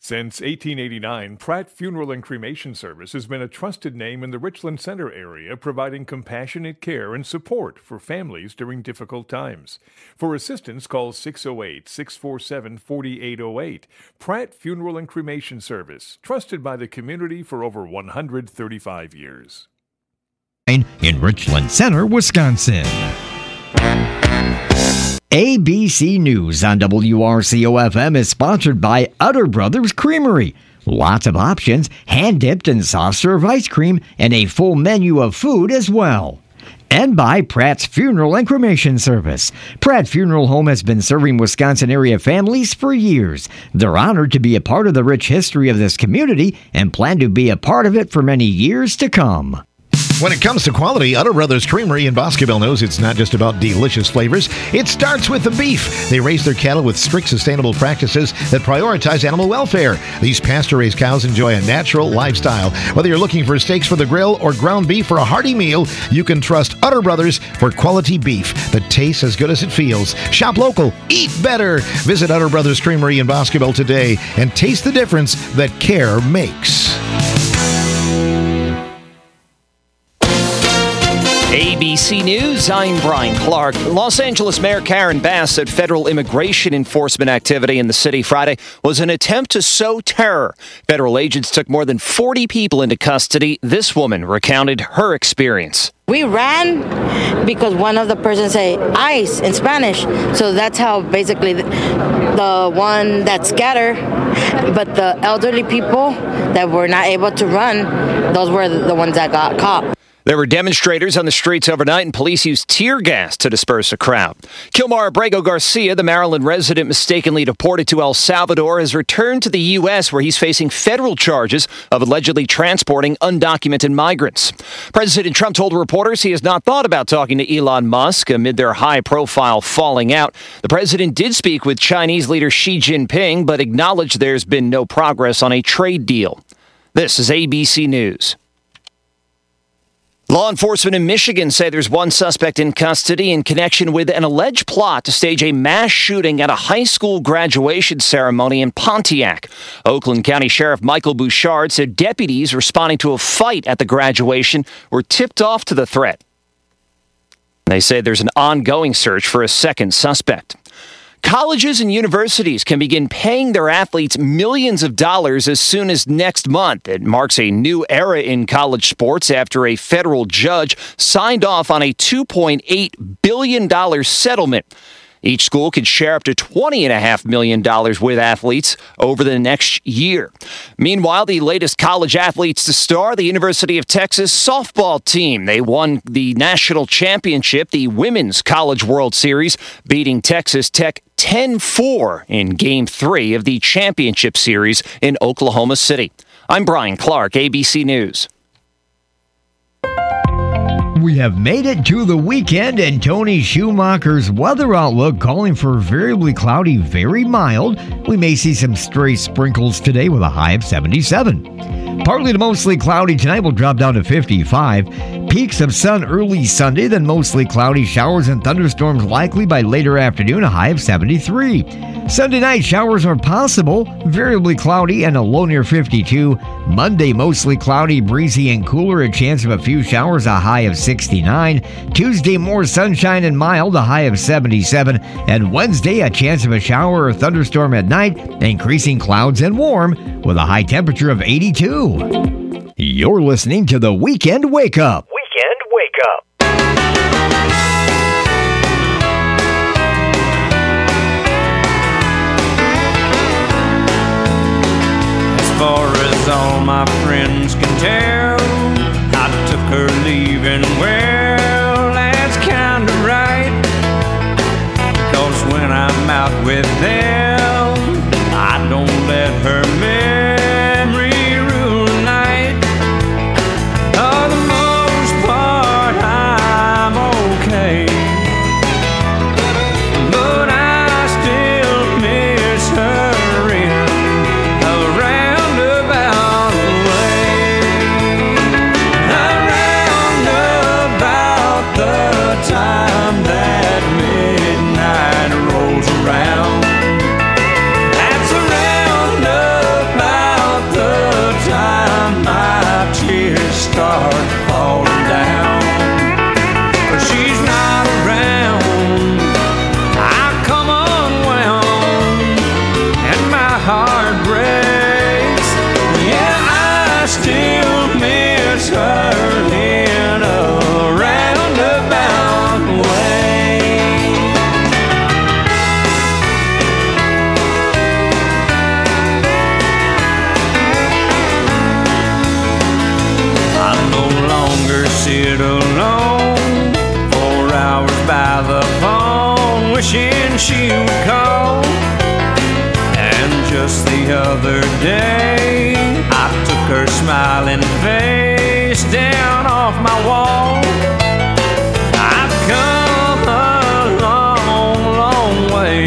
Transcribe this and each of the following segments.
Since 1889, Pratt Funeral and Cremation Service has been a trusted name in the Richland Center area, providing compassionate care and support for families during difficult times. For assistance, call 608-647-4808. Pratt Funeral and Cremation Service, trusted by the community for over 135 years. In Richland Center, Wisconsin. ABC News on WRCO-FM is sponsored by Utter Brothers Creamery. Lots of options, hand-dipped and soft-serve ice cream, and a full menu of food as well. And by Pratt's Funeral and Cremation Service. Pratt Funeral Home has been serving Wisconsin area families for years. They're honored to be a part of the rich history of this community and plan to be a part of it for many years to come. When it comes to quality, Utter Brothers Creamery in Boscobel knows it's not just about delicious flavors. It starts with the beef. They raise their cattle with strict sustainable practices that prioritize animal welfare. These pasture-raised cows enjoy a natural lifestyle. Whether you're looking for steaks for the grill or ground beef for a hearty meal, you can trust Utter Brothers for quality beef that tastes as good as it feels. Shop local, eat better. Visit Utter Brothers Creamery in Boscobel today and taste the difference that care makes. ABC News, I'm Brian Clark. Los Angeles Mayor Karen Bass said federal immigration enforcement activity in the city Friday was an attempt to sow terror. Federal agents took more than 40 people into custody. This woman recounted her experience. We ran because one of the persons said ICE in Spanish. So that's how basically the one that scattered, but the elderly people that were not able to run, those were the ones that got caught. There were demonstrators on the streets overnight, and police used tear gas to disperse a crowd. Kilmar Abrego Garcia, the Maryland resident mistakenly deported to El Salvador, has returned to the U.S., where he's facing federal charges of allegedly transporting undocumented migrants. President Trump told reporters he has not thought about talking to Elon Musk amid their high-profile falling out. The president did speak with Chinese leader Xi Jinping, but acknowledged there's been no progress on a trade deal. This is ABC News. Law enforcement in Michigan say there's one suspect in custody in connection with an alleged plot to stage a mass shooting at a high school graduation ceremony in Pontiac. Oakland County Sheriff Michael Bouchard said deputies responding to a fight at the graduation were tipped off to the threat. They say there's an ongoing search for a second suspect. Colleges and universities can begin paying their athletes millions of dollars as soon as next month. It marks a new era in college sports after a federal judge signed off on a $2.8 billion settlement. Each school could share up to $20.5 million with athletes over the next year. Meanwhile, the latest college athletes to star, the University of Texas softball team. They won the national championship, the Women's College World Series, beating Texas Tech 10-4 in Game 3 of the championship series in Oklahoma City. I'm Brian Clark, ABC News. We have made it to the weekend, and Tony Schumacher's weather outlook calling for variably cloudy, very mild. We may see some stray sprinkles today with a high of 77. Partly to mostly cloudy tonight will drop down to 55. Peaks of sun early Sunday, then mostly cloudy, showers and thunderstorms likely by later afternoon, a high of 73. Sunday night, showers are possible, variably cloudy and a low near 52. Monday, mostly cloudy, breezy and cooler, a chance of a few showers, a high of 69. Tuesday, more sunshine and mild, a high of 77. And Wednesday, a chance of a shower or thunderstorm at night, increasing clouds and warm with a high temperature of 82. You're listening to the Weekend Wake Up. Weekend Wake Up. As far as all my friends can tell, I took her leaving well. That's kinda right, 'cause when I'm out with them, I don't let her memory rule the night. For the most part, I'm okay, but I still miss her in a roundabout way. Around about the time that midnight rolls around, sit alone 4 hours by the phone, wishing she would call. And just the other day, I took her smiling face down off my wall. I've come a long, long way,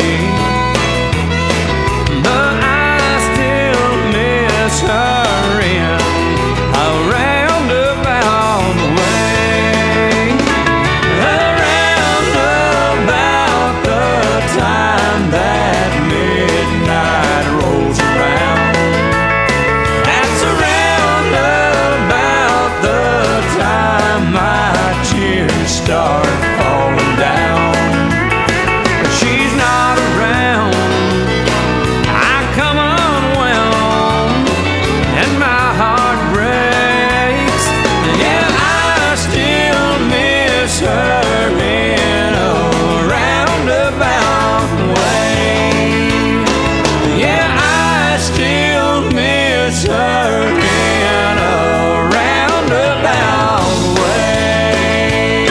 but I still miss her in a roundabout way. Around about the time that midnight rolls around, that's around about the time my tears start falling down. She's not around, I come unwound, and my heart breaks. Yeah, I still miss her in a roundabout way. Yeah, I still miss her in a roundabout way.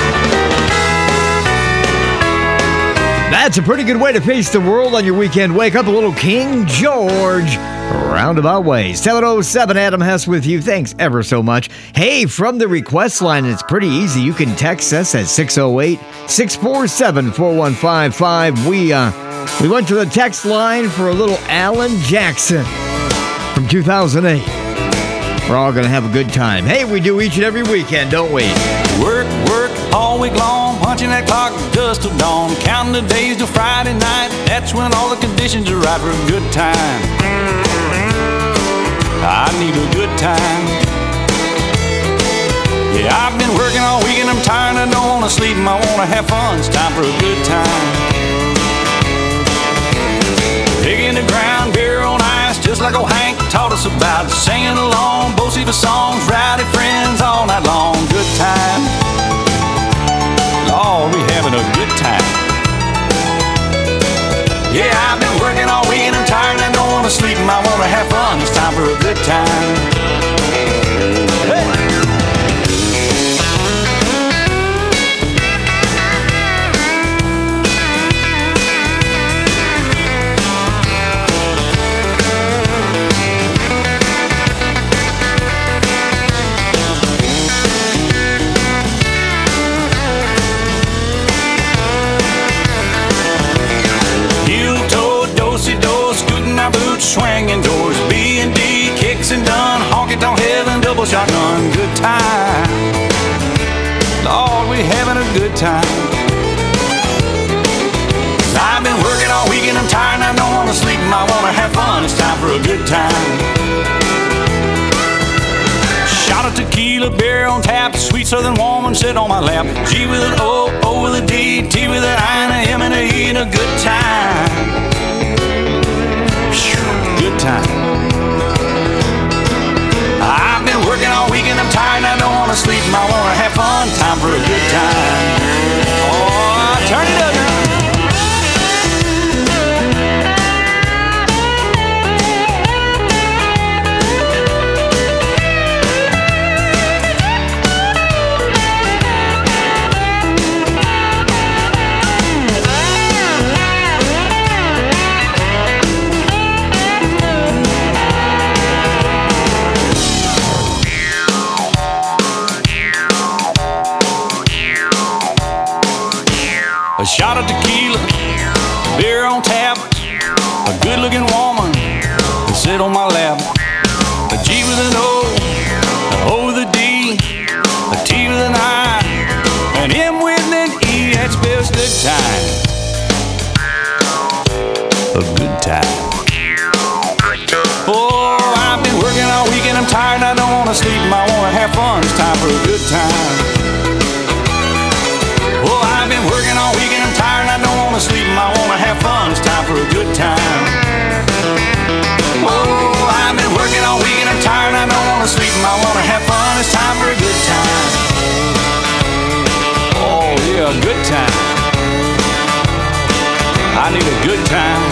That's a pretty good way to face the world on your weekend. Wake up a little King George. Roundabout ways. 707 Adam Hess with you. Thanks ever so much. Hey, from the request line, it's pretty easy. You can text us at 608-647-4155. We went to the text line for a little Alan Jackson from 2008. We're all going to have a good time. Hey, we do each and every weekend, don't we? Work, work all week long, punching that clock just till dawn, counting the days till Friday night. That's when all the conditions are right for a good time. I need a good time. Yeah, I've been working all week and I'm tired. I don't want to sleep and I want to have fun. It's time for a good time. Digging the ground, beer on ice, just like old Hank taught us about. Singing along, Bo-Siva songs, rowdy friends all night long. Good time. Oh, we having a good time. Yeah, I've been working all week and I'm tired and I don't want to sleep and I want to have fun. It's time for a good time. Hey. Swinging doors, B&D, kicks and done, honky-tonk heaven, double shotgun, good time. Lord, we having a good time. I've been working all week and I'm tired and I don't want to sleep and I want to have fun. It's time for a good time. Shot of tequila, beer on tap, sweet southern woman sit on my lap. G with an O, O with a D, T with an I and a M and a E, and a good time. Good time. I've been working all week and I'm tired and I don't want to sleep and I want to have fun. Time for a good time. Oh, turn it up now. A shot of tequila, beer on tap, a good-looking woman to sit on my lap. A G with an O, O with a D, a T with an I, an M with an E. That spells good time. A good time. Oh, I've been working all week and I'm tired and I don't want to sleep and I want to have fun. It's time for a good time. Oh, I've been working all week and I'm tired and I don't want to sleep and I want to have fun. It's time for a good time. Oh, I've been working all week and I'm tired and I don't want to sleep and I want to have fun. It's time for a good time. Oh, yeah, a good time. I need a good time.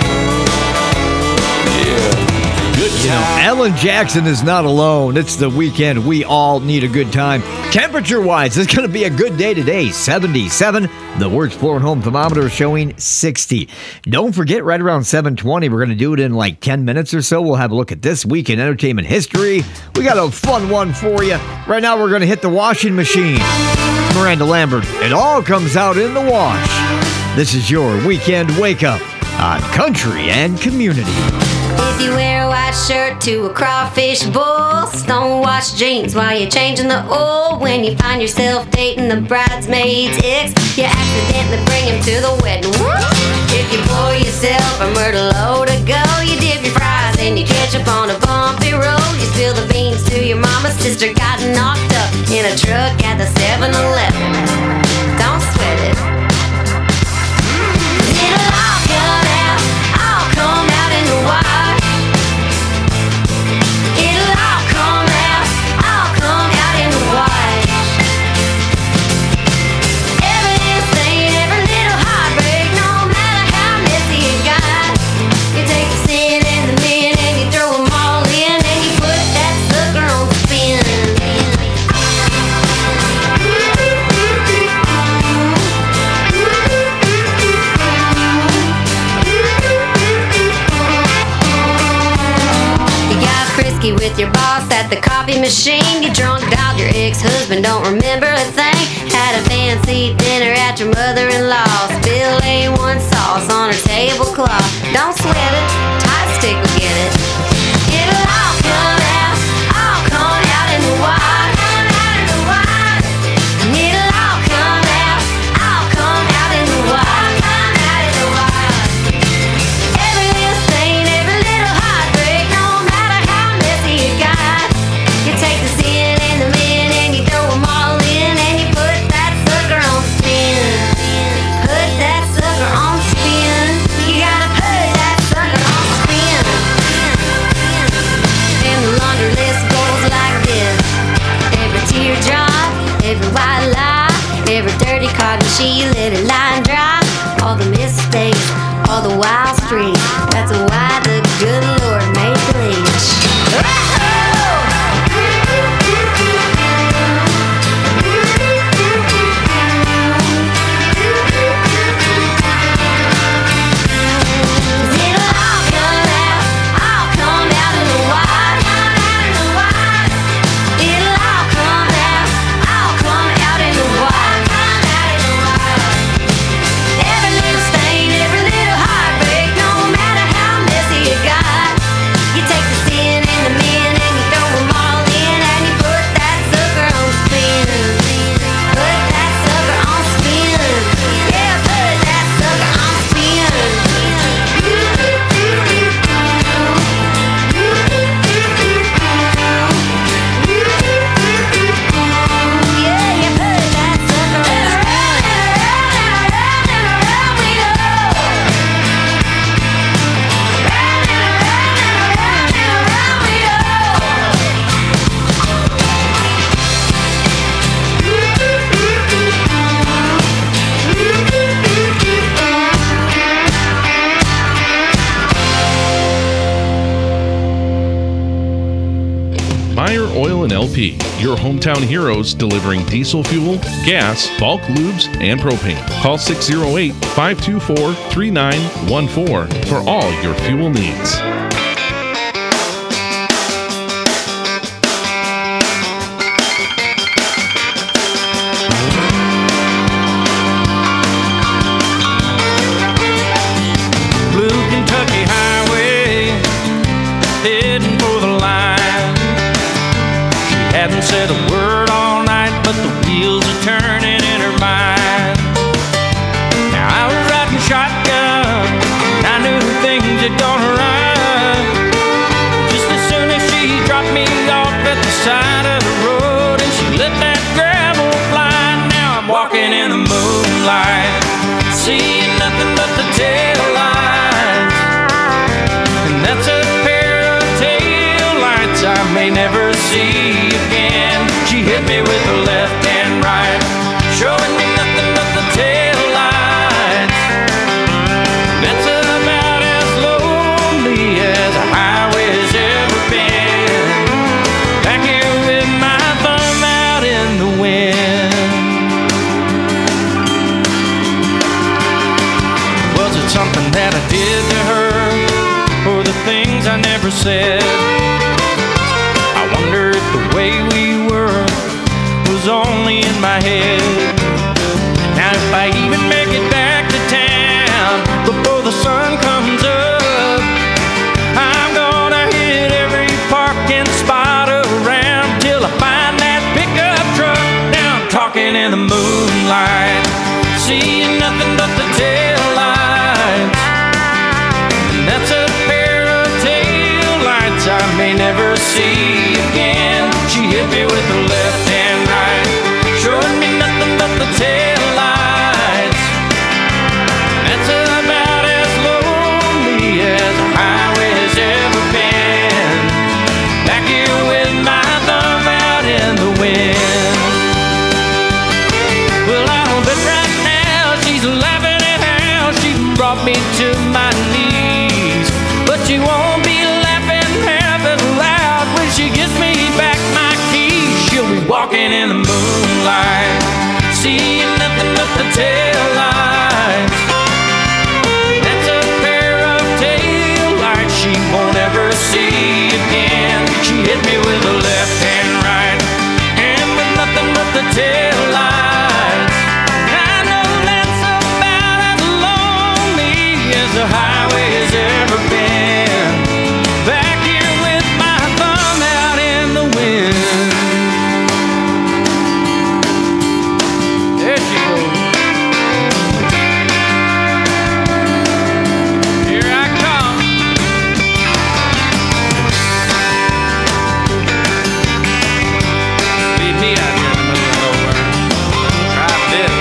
Yeah. Good time. You know, Alan Jackson is not alone. It's the weekend. We all need a good time. Temperature-wise, it's going to be a good day today, 77. The Works Floor and Home thermometer showing 60. Don't forget, right around 7:20, we're going to do it in like 10 minutes or so. We'll have a look at this week in entertainment history. We got a fun one for you. Right now, we're going to hit the washing machine. Miranda Lambert, it all comes out in the wash. This is your Weekend Wake Up on Country and Community. If you wear a white shirt to a crawfish bowl, stonewashed jeans while you're changing the oil, when you find yourself dating the bridesmaid's ex, you accidentally bring him to the wedding. If you pour yourself a myrtle low to go, you dip your fries and you catch up on a bumpy road. You spill the beans to your mama's sister got knocked up in a truck at the 7-Eleven. Don't sweat it. It'll all come out in the wash. With your boss at the coffee machine, you drunk dog, your ex-husband don't remember a thing. Had a fancy dinner at your mother-in-law, spill A1 sauce on her tablecloth. Don't sweat it, Tide Stick will get it. It'll all come out in the wash. And it'll all come out in the wash. Every little stain, every little heartbreak, no matter how messy it got, you take the sin and the men and you throw them all in, and you put that sucker on spin. Put that sucker on spin. You gotta put that sucker on spin. And the laundry list goes like this: every teardrop, every white lie, every dirty cotton sheet, let it lie and dry. All the mistakes, all the wild streets, that's why the good Lord made bleach. LP, your hometown heroes delivering diesel fuel, gas, bulk lubes, and propane. Call 608-524-3914 for all your fuel needs. Hadn't said a word all night, but the wheels are turning in her mind. Now I was riding shotgun, and I knew things had gone right. Just as soon as she dropped me off at the side of the road, and she let that gravel fly. Now I'm walking in the moonlight, seeing nothing but the tail lights. And that's a pair of tail lights I may never see. She hit me with her left and right, showing me nothing but the tail lights. That's about as lonely as a highway's ever been. Back here with my thumb out in the wind. ever said. I wonder if the way we were was only in my head. Now if I even make it back to town before the sun comes up, I'm gonna hit every parking spot around till I find that pickup truck. Now I'm talking in the moonlight, seeing nothing but the taillights. And that's a pair of taillights I may never see again. She hit me with the left and right, showing me nothing but the taillights. That's about as lonely as a highway has ever been. Back here with my thumb out in the wind. Well, I'll bet right now she's laughing at how she brought me to my knees. But she won't be laughing half as loud when she gives me back my keys. She'll be walking in the moonlight, seeing nothing but the taillights. That's a pair of taillights she won't ever see again. She hit me with the left and right, and with nothing but the taillights. I know that's about as lonely as the highway has ever been. Back here with my thumb out in the wind. There she goes. Here I come. Leave me out here in the middle of nowhere. Drive this.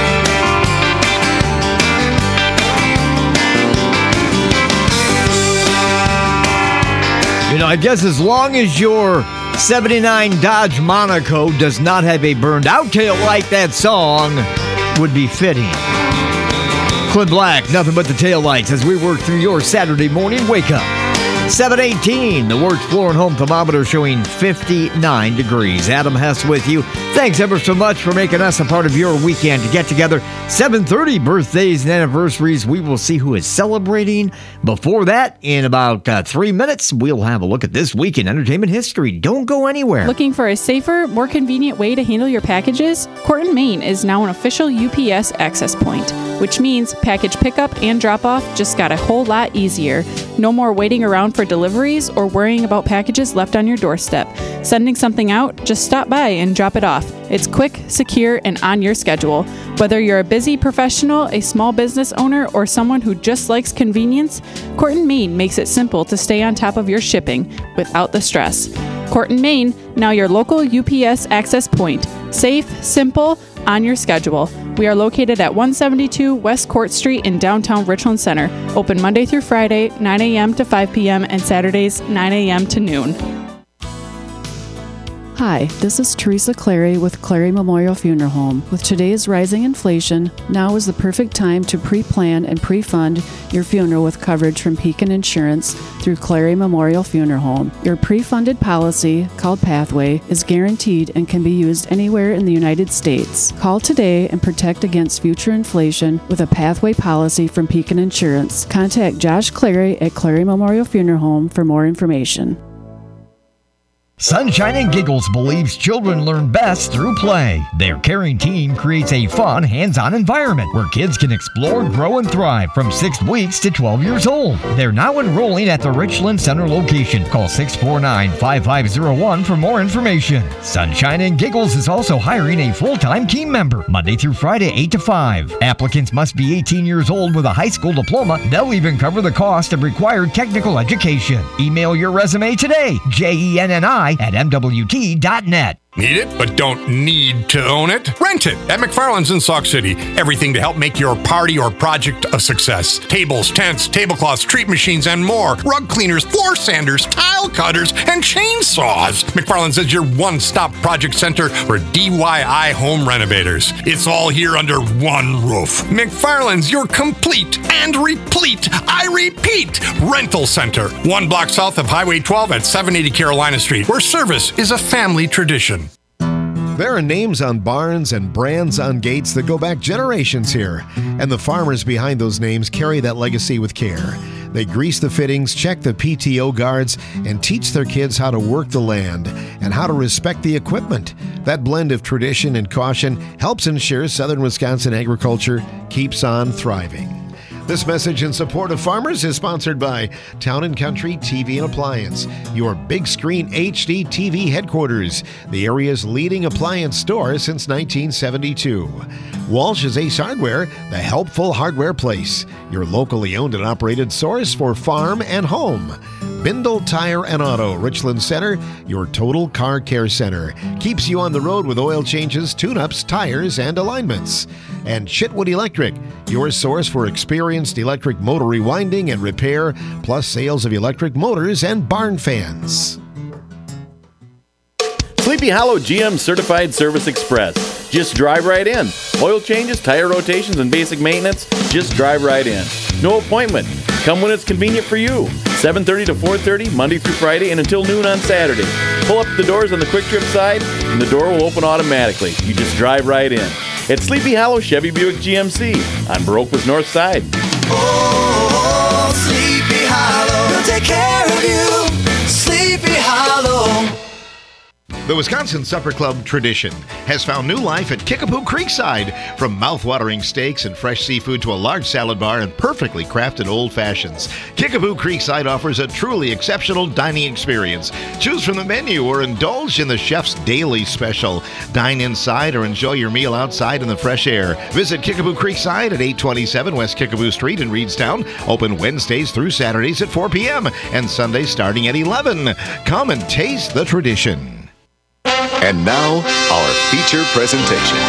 You know, I guess as long as your 79 Dodge Monaco does not have a burned out tail light, that song would be fitting. Clint Black, nothing but the tail lights as we work through your Saturday morning wake up. 7:18, the Works Floor and Home thermometer showing 59 degrees. Adam Hess with you. Thanks ever so much for making us a part of your weekend to get together. 7:30, birthdays and anniversaries. We will see who is celebrating. Before that, in about 3 minutes, we'll have a look at this week in entertainment history. Don't go anywhere. Looking for a safer, more convenient way to handle your packages? Corton, Maine is now an official UPS access point, which means package pickup and drop-off just got a whole lot easier. No more waiting around for deliveries or worrying about packages left on your doorstep. Sending something out? Just stop by and drop it off. It's quick, secure, and on your schedule. Whether you're a busy professional, a small business owner, or someone who just likes convenience, Corton, Maine makes it simple to stay on top of your shipping without the stress. Corton, Maine, now your local UPS access point. Safe, simple, on your schedule. We are located at 172 West Court Street in downtown Richland Center. Open Monday through Friday, 9 a.m. to 5 p.m. and Saturdays, 9 a.m. to noon. Hi, this is Teresa Clary with Clary Memorial Funeral Home. With today's rising inflation, now is the perfect time to pre-plan and pre-fund your funeral with coverage from Pekin Insurance through Clary Memorial Funeral Home. Your pre-funded policy, called Pathway, is guaranteed and can be used anywhere in the United States. Call today and protect against future inflation with a Pathway policy from Pekin Insurance. Contact Josh Clary at Clary Memorial Funeral Home for more information. Sunshine and Giggles believes children learn best through play. Their caring team creates a fun, hands-on environment where kids can explore, grow, and thrive from 6 weeks to 12 years old. They're now enrolling at the Richland Center location. Call 649-5501 for more information. Sunshine and Giggles is also hiring a full-time team member, Monday through Friday, 8 to 5. Applicants must be 18 years old with a high school diploma. They'll even cover the cost of required technical education. Email your resume today, JENNI@MWT.net. Need it, but don't need to own it? Rent it at McFarland's in Sauk City. Everything to help make your party or project a success. Tables, tents, tablecloths, treat machines, and more. Rug cleaners, floor sanders, tile cutters, and chainsaws. McFarland's is your one-stop project center for DIY home renovators. It's all here under one roof. McFarland's, your complete and replete, I repeat, rental center. 1 block south of Highway 12 at 780 Carolina Street, where service is a family tradition. There are names on barns and brands on gates that go back generations here, and the farmers behind those names carry that legacy with care. They grease the fittings, check the PTO guards, and teach their kids how to work the land and how to respect the equipment. That blend of tradition and caution helps ensure southern Wisconsin agriculture keeps on thriving. This message in support of farmers is sponsored by Town & Country TV and Appliance, your big screen HD TV headquarters, the area's leading appliance store since 1972. Walsh's Ace Hardware, the helpful hardware place, your locally owned and operated source for farm and home. Bindle Tire and Auto, Richland Center, your total car care center. Keeps you on the road with oil changes, tune-ups, tires, and alignments. And Chitwood Electric, your source for experienced electric motor rewinding and repair, plus sales of electric motors and barn fans. Sleepy Hollow GM Certified Service Express. Just drive right in. Oil changes, tire rotations, and basic maintenance, just drive right in. No appointment. Come when it's convenient for you. 7:30 to 4:30, Monday through Friday, and until noon on Saturday. Pull up the doors on the Quick Trip side, and the door will open automatically. You just drive right in. It's Sleepy Hollow Chevy Buick GMC on Baroqua's North Side. Oh, Sleepy Hollow, we'll take care of you. Sleepy Hollow. The Wisconsin Supper Club tradition has found new life at Kickapoo Creekside. From mouth-watering steaks and fresh seafood to a large salad bar and perfectly crafted old fashions, Kickapoo Creekside offers a truly exceptional dining experience. Choose from the menu or indulge in the chef's daily special. Dine inside or enjoy your meal outside in the fresh air. Visit Kickapoo Creekside at 827 West Kickapoo Street in Reedstown. Open Wednesdays through Saturdays at 4 p.m. and Sundays starting at 11. Come and taste the tradition. And now, our feature presentation.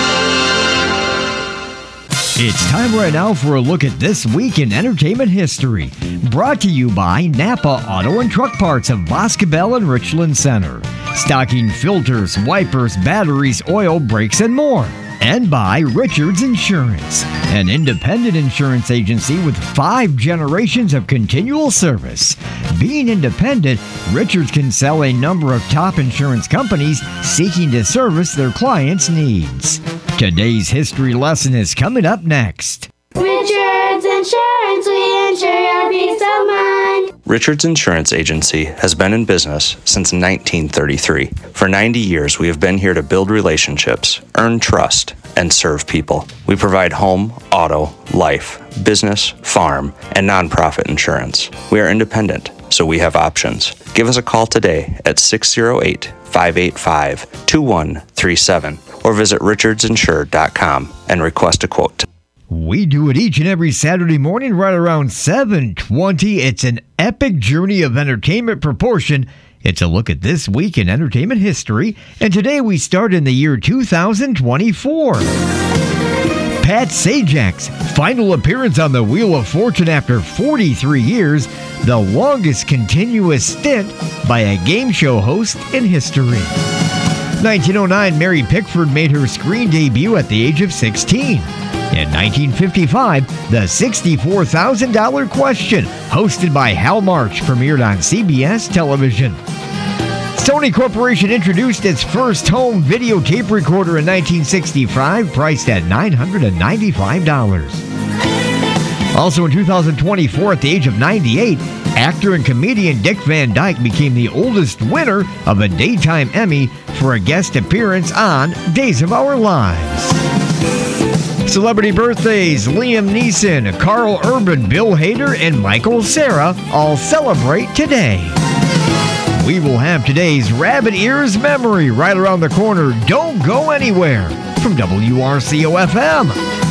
It's time right now for a look at This Week in Entertainment History. Brought to you by Napa Auto and Truck Parts of Boscobel and Richland Center. Stocking filters, wipers, batteries, oil, brakes, and more. And by Richards Insurance, an independent insurance agency with 5 generations of continual service. Being independent, Richards can sell a number of top insurance companies seeking to service their clients' needs. Today's history lesson is coming up next. Richards Insurance, we insure your peace of mind. Richards Insurance Agency has been in business since 1933. For 90 years, we have been here to build relationships, earn trust, and serve people. We provide home, auto, life, business, farm, and nonprofit insurance. We are independent, so we have options. Give us a call today at 608-585-2137 or visit richardsinsure.com and request a quote. We do it each and every Saturday morning right around 7:20. It's an epic journey of entertainment proportion. It's a look at This Week in Entertainment History, and today we start in the year 2024. Pat Sajak's final appearance on the Wheel of Fortune after 43 years, the longest continuous stint by a game show host in history. 1909, Mary Pickford made her screen debut at the age of 16. In 1955, the $64,000 Question, hosted by Hal March, premiered on CBS television. Sony Corporation introduced its first home videotape recorder in 1965, priced at $995. Also in 2024, at the age of 98, actor and comedian Dick Van Dyke became the oldest winner of a Daytime Emmy for a guest appearance on Days of Our Lives. Celebrity birthdays: Liam Neeson, Carl Urban, Bill Hader, and Michael Cera all celebrate today. We will have today's Rabbit Ears Memory right around the corner. Don't go anywhere. From WRCO-FM.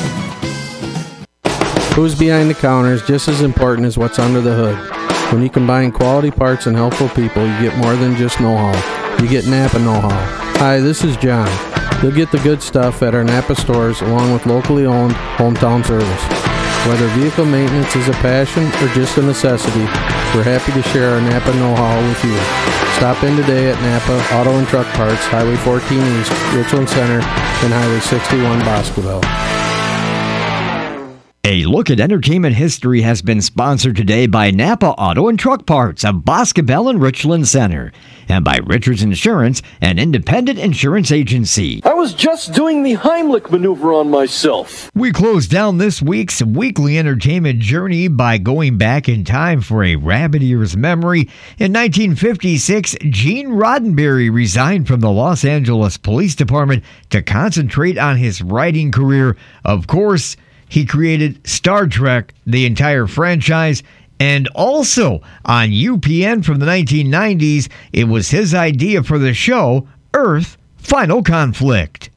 Who's behind the counter is just as important as what's under the hood. When you combine quality parts and helpful people, you get more than just know-how. You get Napa know-how. Hi, this is John. You'll get the good stuff at our Napa stores along with locally owned hometown service. Whether vehicle maintenance is a passion or just a necessity, we're happy to share our Napa know-how with you. Stop in today at Napa Auto and Truck Parts, Highway 14 East, Richland Center, and Highway 61, Boscobel. A look at entertainment history has been sponsored today by Napa Auto and Truck Parts of Boscobel and Richland Center, and by Richards Insurance, an independent insurance agency. I was just doing the Heimlich maneuver on myself. We close down this week's weekly entertainment journey by going back in time for a rabbit ear's memory. In 1956, Gene Roddenberry resigned from the Los Angeles Police Department to concentrate on his writing career. Of course, he created Star Trek, the entire franchise, and also on UPN from the 1990s, it was his idea for the show Earth Final Conflict.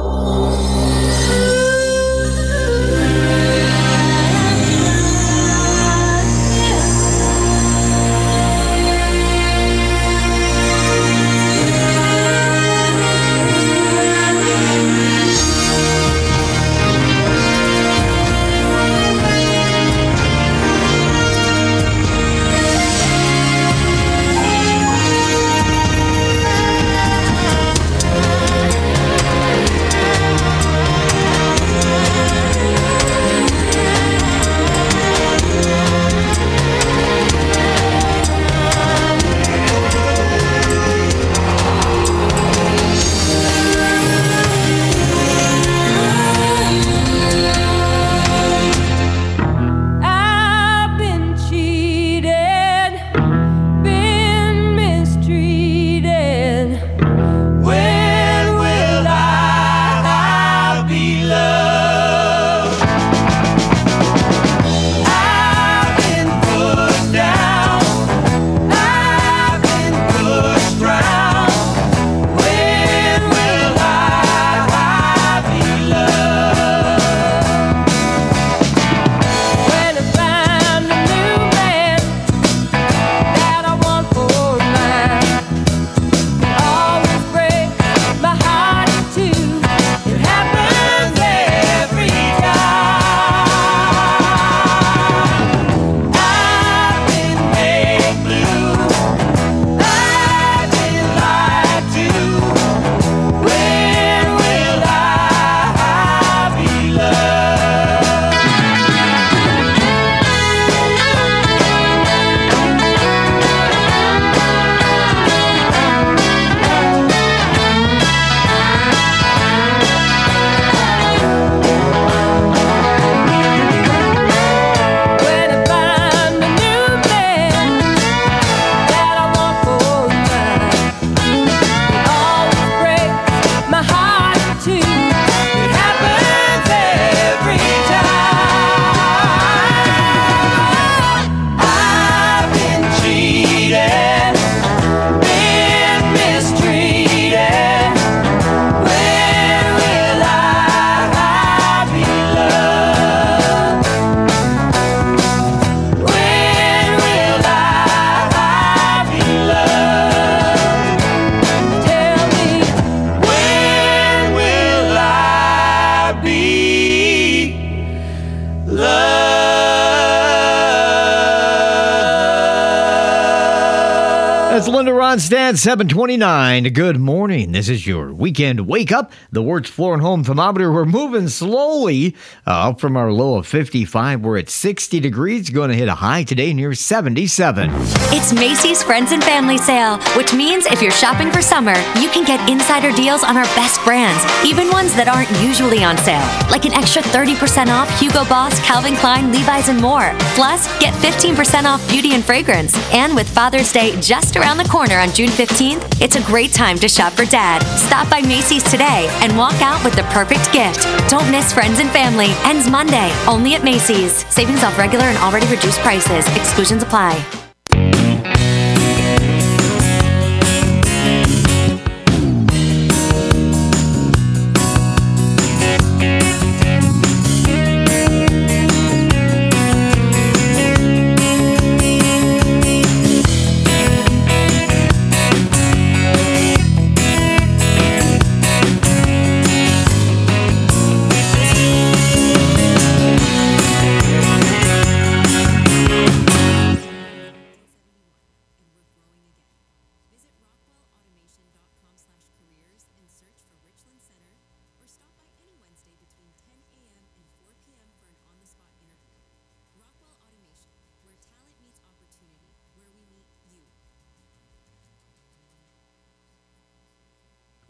That's Linda Ronstadt, 729. Good morning. This is your weekend wake up. The Wirtz Floor and Home thermometer. We're moving slowly up from our low of 55. We're at 60 degrees. Going to hit a high today near 77. It's Macy's Friends and Family Sale, which means if you're shopping for summer, you can get insider deals on our best brands, even ones that aren't usually on sale, like an extra 30% off Hugo Boss, Calvin Klein, Levi's, and more. Plus, get 15% off beauty and fragrance. And with Father's Day just around the corner on June 15th, it's a great time to shop for Dad. Stop by Macy's today and walk out with the perfect gift. Don't miss Friends and Family. Ends Monday, only at Macy's. Savings off regular and already reduced prices. Exclusions apply.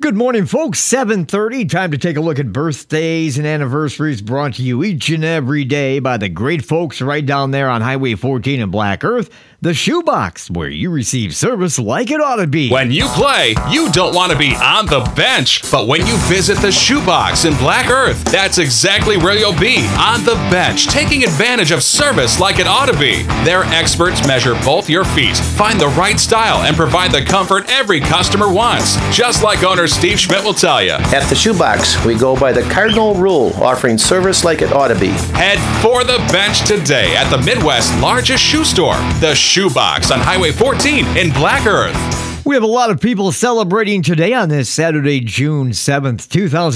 Good morning, folks. 7:30. Time to take a look at birthdays and anniversaries brought to you each and every day by the great folks right down there on Highway 14 in Black Earth. The Shoebox, where you receive service like it ought to be. When you play, you don't want to be on the bench. But when you visit the Shoebox in Black Earth, that's exactly where you'll be, on the bench, taking advantage of service like it ought to be. Their experts measure both your feet, find the right style, and provide the comfort every customer wants. Just like owner Steve Schmidt will tell you. At the Shoebox, we go by the cardinal rule, offering service like it ought to be. Head for the bench today at the Midwest's largest shoe store, the Shoebox on Highway 14 in Black Earth. We have a lot of people celebrating today on this Saturday, June 7th,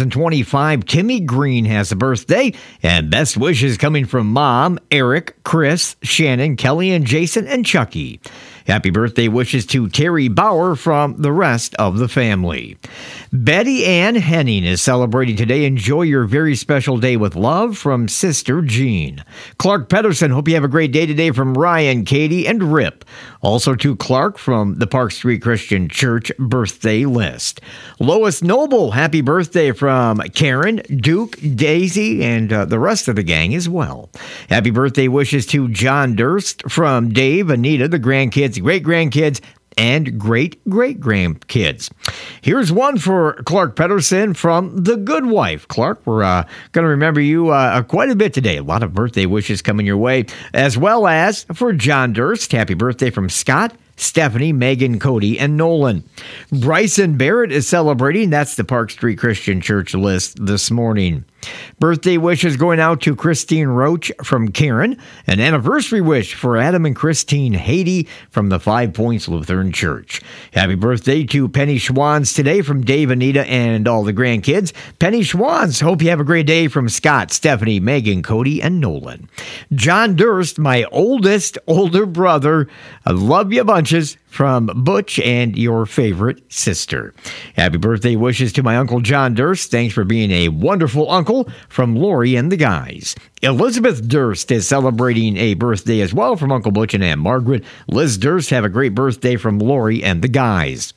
2025. Timmy Green has a birthday, and best wishes coming from Mom, Eric, Chris, Shannon, Kelly, and Jason, and Chucky. Happy birthday wishes to Terry Bauer from the rest of the family. Betty Ann Henning is celebrating today. Enjoy your very special day with love from Sister Jean. Clark Pedersen, hope you have a great day today from Ryan, Katie, and Rip. Also to Clark from the Park Street Christian Church birthday list. Lois Noble, happy birthday from Karen, Duke, Daisy, and the rest of the gang as well. Happy birthday wishes to John Durst from Dave, Anita, the grandkids, great-grandkids, and great-great-grandkids. Here's one for Clark Pedersen from The Good Wife. Clark, we're going to remember you quite a bit today. A lot of birthday wishes coming your way, as well as for John Durst. Happy birthday from Scott, Stephanie, Megan, Cody, and Nolan. Bryson Barrett is celebrating. That's the Park Street Christian Church list this morning. Birthday wishes going out to Christine Roach from Karen. An anniversary wish for Adam and Christine Haiti from the 5 Points Lutheran Church. Happy birthday to Penny Schwans today from Dave, Anita, and all the grandkids. Penny Schwans, hope you have a great day from Scott, Stephanie, Megan, Cody, and Nolan. John Durst, my oldest older brother. I love you bunches from Butch and your favorite sister. Happy birthday wishes to my Uncle John Durst. Thanks for being a wonderful uncle from Lori and the guys. Elizabeth Durst is celebrating a birthday as well from Uncle Butch and Aunt Margaret. Liz Durst, have a great birthday from Lori and the guys.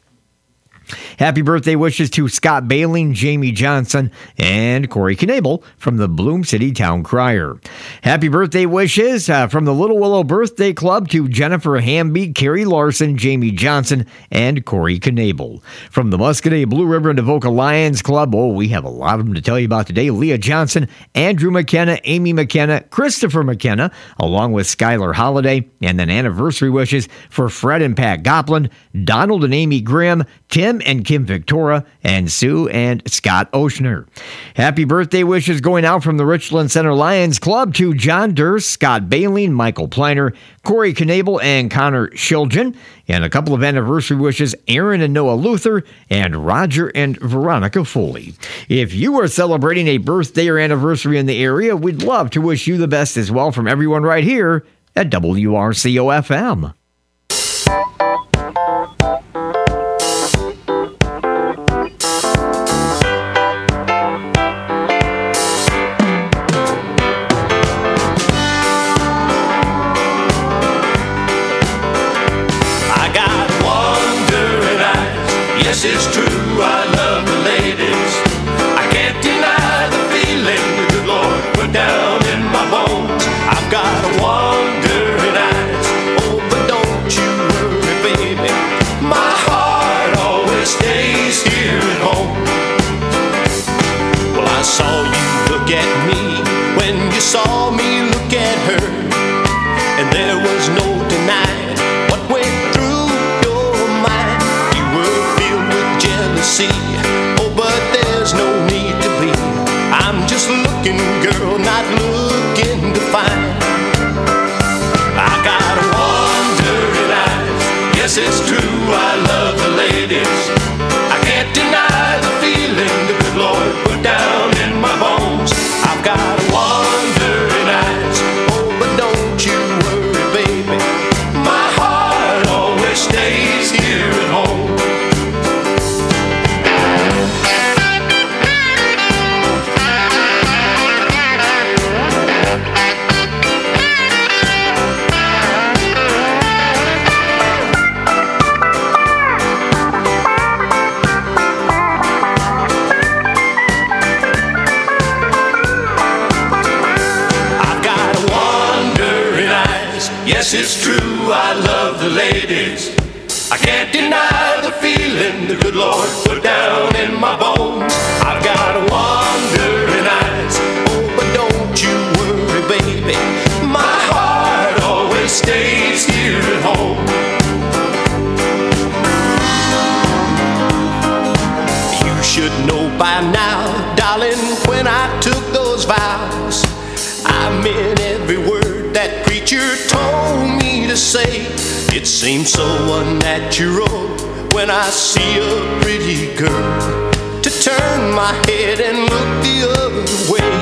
Happy birthday wishes to Scott Baling, Jamie Johnson, and Corey Knable from the Bloom City Town Crier. Happy birthday wishes from the Little Willow Birthday Club to Jennifer Hamby, Carrie Larson, Jamie Johnson, and Corey Knable. From the Muscadet Blue Ribbon Avoca Lions Club, we have a lot of them to tell you about today. Leah Johnson, Andrew McKenna, Amy McKenna, Christopher McKenna, along with Skylar Holiday, and then anniversary wishes for Fred and Pat Gopland, Donald and Amy Grimm, Tim and Kim Victoria, and Sue and Scott Oshner. Happy birthday wishes going out from the Richland Center Lions Club to John Durst, Scott Baleen, Michael Pliner, Corey Knable, and Connor Shilgen. And a couple of anniversary wishes, Aaron and Noah Luther, and Roger and Veronica Foley. If you are celebrating a birthday or anniversary in the area, we'd love to wish you the best as well from everyone right here at WRCO-FM. Yes, it's true, I love the ladies. I can't deny the feeling the good Lord put down in my bones. I've got wandering eyes, oh, but don't you worry, baby. My heart always stays here at home. Well, I saw you look at me when you saw me look at her, and there was no denying what went through your mind. You were filled with jealousy, oh, but there's no need to be. I'm just looking, girl, not looking to find. I got wandering eyes, yes, it's true, I love the ladies. I can't deny the feeling the good Lord put down in my bones. I've got wandering eyes, oh, but don't you worry, baby. My heart always stays here at home. the feeling the good Lord put down in my bones. I've got wandering eyes, oh, but don't you worry, baby. My heart always stays here at home. You should know by now, darling, when I took those vows, I meant every word that preacher told me to say. It seems so unnatural when I see a pretty girl to turn my head and look the other way.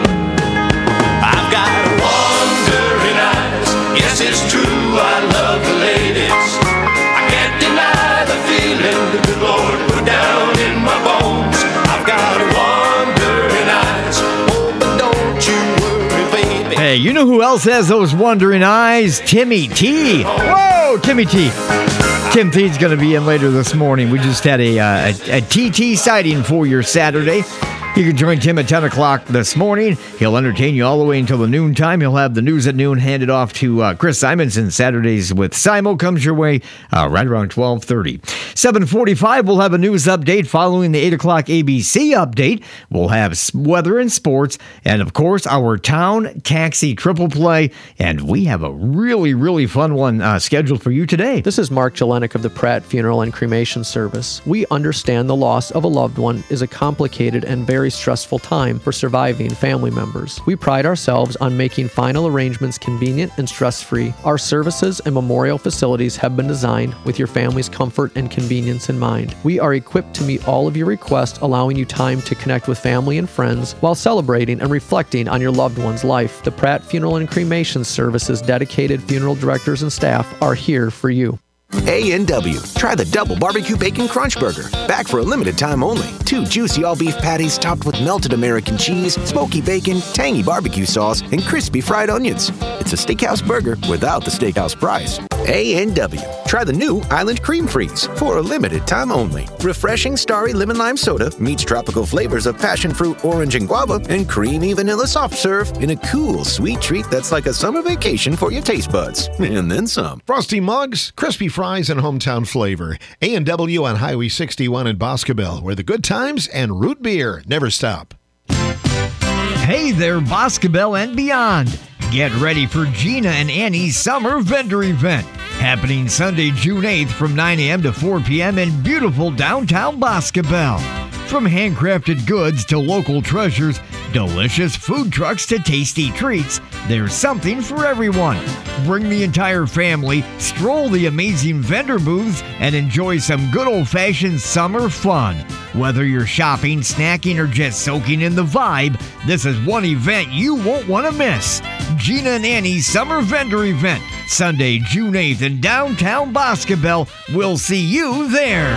I've got wandering eyes, yes it's true, I love the ladies. I can't deny the feeling the good Lord put down in my bones. I've got wandering eyes, oh but don't you worry, baby. Hey, you know who else has those wandering eyes? Timmy T. Whoa, Timmy T. Tim T's going to be in later this morning. We just had a TT sighting for your Saturday. You can join Tim at 10 o'clock this morning. He'll entertain you all the way until the noon time. He'll have the news at noon handed off to Chris Simonson. Saturdays with Simo comes your way right around 12:30. 7:45, we'll have a news update following the 8 o'clock ABC update. We'll have weather and sports, and of course, our town taxi triple play. And we have a really, really fun one scheduled for you today. This is Mark Jelenik of the Pratt Funeral and Cremation Service. We understand the loss of a loved one is a complicated and very stressful time for surviving family members. We pride ourselves on making final arrangements convenient and stress-free. Our services and memorial facilities have been designed with your family's comfort and convenience in mind. We are equipped to meet all of your requests, allowing you time to connect with family and friends while celebrating and reflecting on your loved one's life. The Pratt Funeral and Cremation Service's dedicated funeral directors and staff are here for you. A&W. Try the double barbecue bacon crunch burger. Back for a limited time only. 2 juicy all-beef patties topped with melted American cheese, smoky bacon, tangy barbecue sauce, and crispy fried onions. It's a steakhouse burger without the steakhouse price. A&W. Try the new Island Cream Freeze for a limited time only. Refreshing starry lemon lime soda meets tropical flavors of passion fruit, orange, and guava, and creamy vanilla soft serve in a cool, sweet treat that's like a summer vacation for your taste buds. And then some. Frosty mugs, crispy fries, and hometown flavor. A&W on Highway 61 in Boscobel, where the good times and root beer never stop. Hey there, Boscobel and beyond. Get ready for Gina and Annie's summer vendor event, happening Sunday, June 8th from 9 a.m. to 4 p.m. in beautiful downtown Boscobel. From handcrafted goods to local treasures, delicious food trucks to tasty treats, there's something for everyone. Bring the entire family, stroll the amazing vendor booths, and enjoy some good old-fashioned summer fun. Whether you're shopping, snacking, or just soaking in the vibe, this is one event you won't want to miss. Gina and Annie's Summer Vendor Event, Sunday, June 8th in downtown Boscobel. We'll see you there.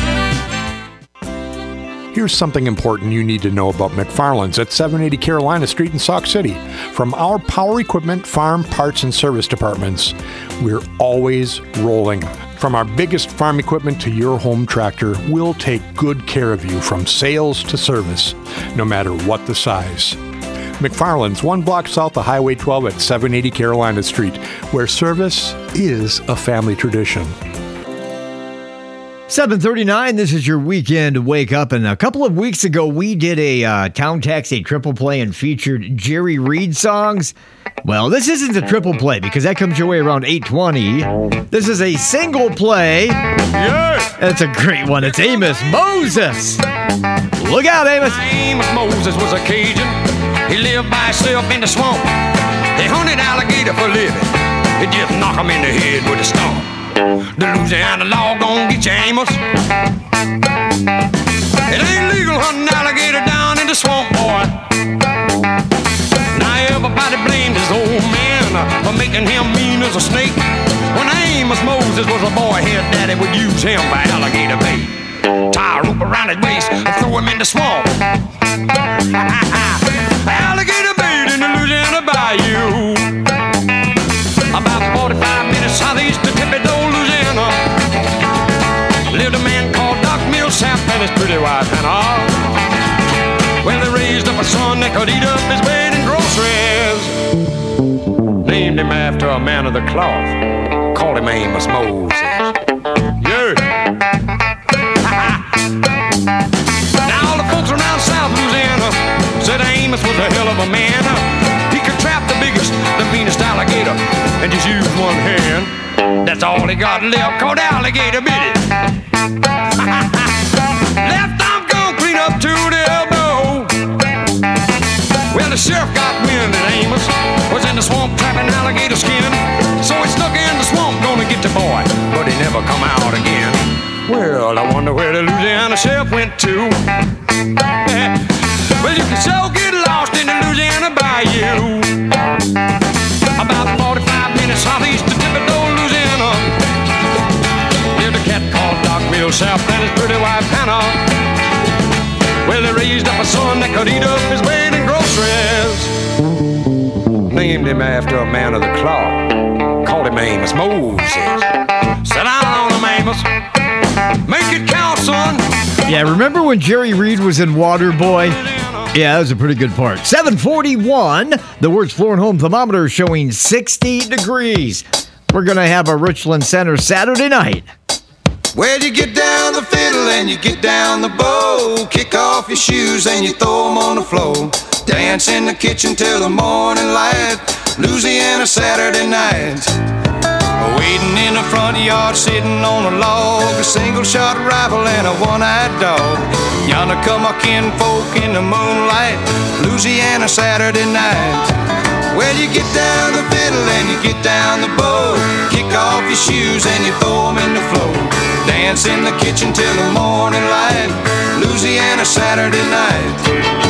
Here's something important you need to know about McFarland's at 780 Carolina Street in Sauk City. From our power equipment, farm, parts, and service departments, we're always rolling. From our biggest farm equipment to your home tractor, we'll take good care of you from sales to service, no matter what the size. McFarland's, 1 block south of Highway 12 at 780 Carolina Street, where service is a family tradition. 7:39, this is your weekend wake up, and a couple of weeks ago we did a town taxi triple play and featured Jerry Reed songs. Well, this isn't a triple play because that comes your way around 8:20. This is a single play. Yeah, it's a great one. It's Amos Moses. Look out, Amos. Amos Moses was a Cajun. He lived by himself in the swamp. They hunted alligator for living. They just knock him in the head with a stomp. The Louisiana law gon' get you, Amos. It ain't legal hunting alligator down in the swamp, boy. Now everybody blamed his old man for making him mean as a snake. When Amos Moses was a boy, his daddy would use him for alligator bait. Tie a rope around his waist and throw him in the swamp. Alligator bait in the Louisiana bayou. About 45 minutes southeast of Thibodaux, Louisiana, lived a man called Doc Millsap and his pretty wife Hannah. Well, they raised up a son that could eat up his weight in groceries. Named him after a man of the cloth. Called him Amos Moses. Yeah. Charlie got left caught alligator bit it. Left arm gone clean up to the elbow. Well, the sheriff got wind that Amos was in the swamp trapping alligator skin. So he snuck in the swamp gonna get the boy, but he never come out again. Well, I wonder where the Louisiana sheriff went to. Well, you can so get lost in the Louisiana bayou. About 45 minutes southeast of Thibodaux, Louisiana. There's a cat called Doc Millsap and his pretty wife Hannah. Well, they raised up a son that could eat up his weight in groceries. Named him after a man of the cloth. Called him Amos Moses. Sit down on him, Amos. Make it count, son. Yeah, remember when Jerry Reed was in Waterboy? Yeah, that was a pretty good part. 741, the Works Floor and Home thermometer showing 60 degrees. We're going to have a Richland Center Saturday night. Well, you get down the fiddle and you get down the bow. Kick off your shoes and you throw them on the floor. Dance in the kitchen till the morning light. Louisiana Saturday night. Waiting in the front yard, sitting on a log, a single-shot rifle and a one-eyed dog. Yonder come our kinfolk in the moonlight, Louisiana Saturday night. Well, you get down the fiddle and you get down the bow. Kick off your shoes and you throw them in the floor. Dance in the kitchen till the morning light, Louisiana Saturday night.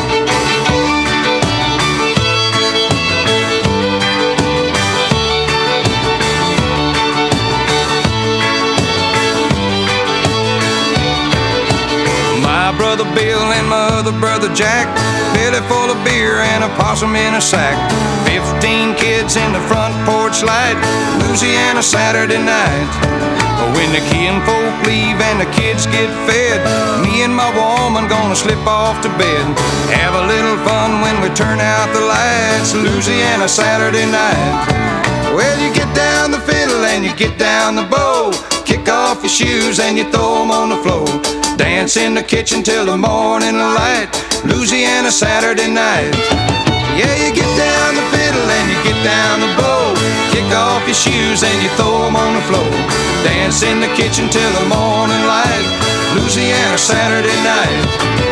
Brother Bill and my other brother Jack, belly full of beer and a possum in a sack. 15 kids in the front porch light, Louisiana Saturday night. When the kinfolk leave and the kids get fed, me and my woman gonna slip off to bed. Have a little fun when we turn out the lights, Louisiana Saturday night. Well, you get down the fiddle and you get down the bow. Kick off your shoes and you throw them on the floor. Dance in the kitchen till the morning light, Louisiana Saturday night. Yeah, you get down the fiddle and you get down the bow. Kick off your shoes and you throw them on the floor. Dance in the kitchen till the morning light, Louisiana Saturday night.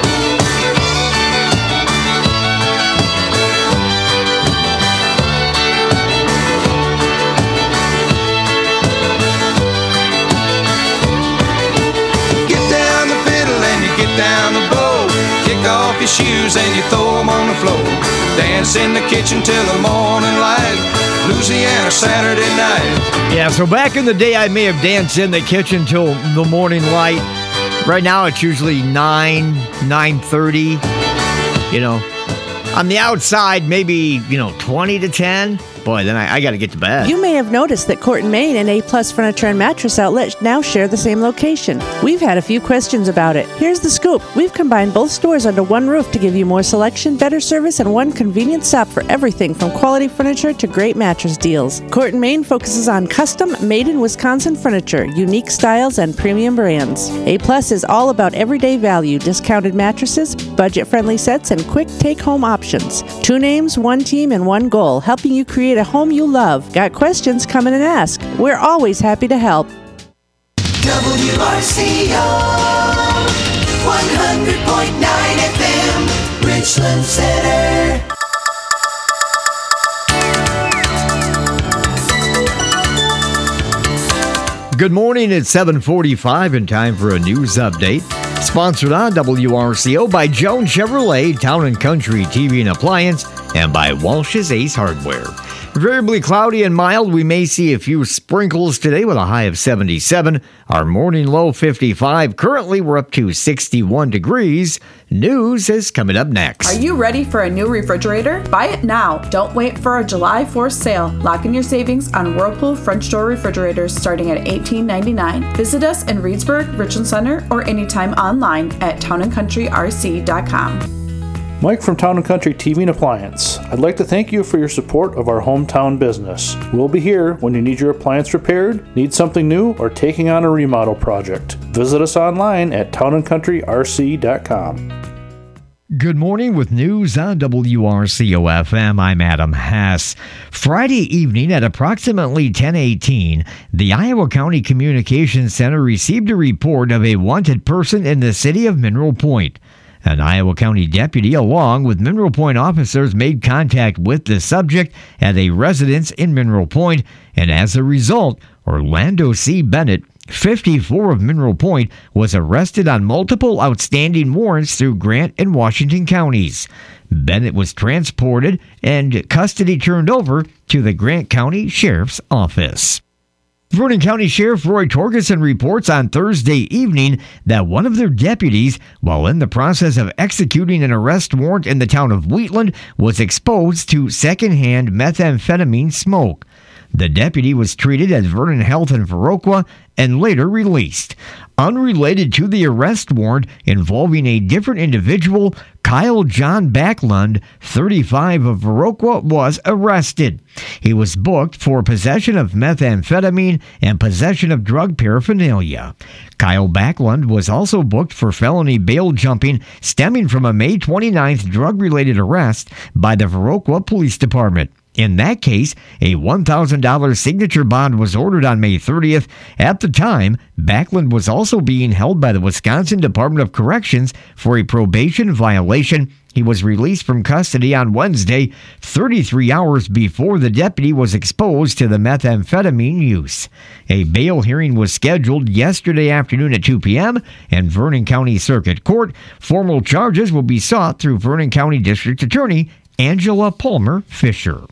Down the bow, kick off your shoes and you throw them on the floor. Dance in the kitchen till the morning light, Louisiana Saturday night. Yeah, so back in the day, I may have danced in the kitchen till the morning light. Right now, it's usually 9:30. You know, on the outside, maybe 20 to 10. Boy, then I got to get to bed. You may have noticed that Court & Main and A-Plus Furniture and Mattress Outlet now share the same location. We've had a few questions about it. Here's the scoop. We've combined both stores under one roof to give you more selection, better service, and one convenient stop for everything from quality furniture to great mattress deals. Court & Main focuses on custom, made-in-Wisconsin furniture, unique styles, and premium brands. A-Plus is all about everyday value, discounted mattresses, budget-friendly sets, and quick take-home options. 2 names, 1 team, and 1 goal, helping you create a home you love. Got questions? Come in and ask. We're always happy to help. WRCO 100.9 FM, Richland Center. Good morning, it's 7:45 and time for a news update. Sponsored on WRCO by Jones Chevrolet, Town and Country TV and Appliance, and by Walsh's Ace Hardware. Variably cloudy and mild. We may see a few sprinkles today with a high of 77. Our morning low 55. Currently, we're up to 61 degrees. News is coming up next. Are you ready for a new refrigerator? Buy it now. Don't wait for a July 4th sale. Lock in your savings on Whirlpool French door refrigerators starting at $18.99. Visit us in Reedsburg, Richland Center, or anytime online at townandcountryrc.com. Mike from Town & Country TV and Appliance. I'd like to thank you for your support of our hometown business. We'll be here when you need your appliance repaired, need something new, or taking on a remodel project. Visit us online at townandcountryrc.com. Good morning with news on WRCO-FM. I'm Adam Hess. Friday evening at approximately 10:18, the Iowa County Communications Center received a report of a wanted person in the city of Mineral Point. An Iowa County deputy, along with Mineral Point officers, made contact with the subject at a residence in Mineral Point, and as a result, Orlando C. Bennett, 54 of Mineral Point, was arrested on multiple outstanding warrants through Grant and Washington counties. Bennett was transported and custody turned over to the Grant County Sheriff's Office. Vernon County Sheriff Roy Torgerson reports on Thursday evening that one of their deputies, while in the process of executing an arrest warrant in the town of Wheatland, was exposed to secondhand methamphetamine smoke. The deputy was treated at Vernon Health in Viroqua and later released. Unrelated to the arrest warrant involving a different individual, Kyle John Backlund, 35 of Viroqua, was arrested. He was booked for possession of methamphetamine and possession of drug paraphernalia. Kyle Backlund was also booked for felony bail jumping stemming from a May 29th drug-related arrest by the Viroqua Police Department. In that case, a $1,000 signature bond was ordered on May 30th. At the time, Backlund was also being held by the Wisconsin Department of Corrections for a probation violation. He was released from custody on Wednesday, 33 hours before the deputy was exposed to the methamphetamine use. A bail hearing was scheduled yesterday afternoon at 2 p.m. in Vernon County Circuit Court. Formal charges will be sought through Vernon County District Attorney Angela Palmer Fisher.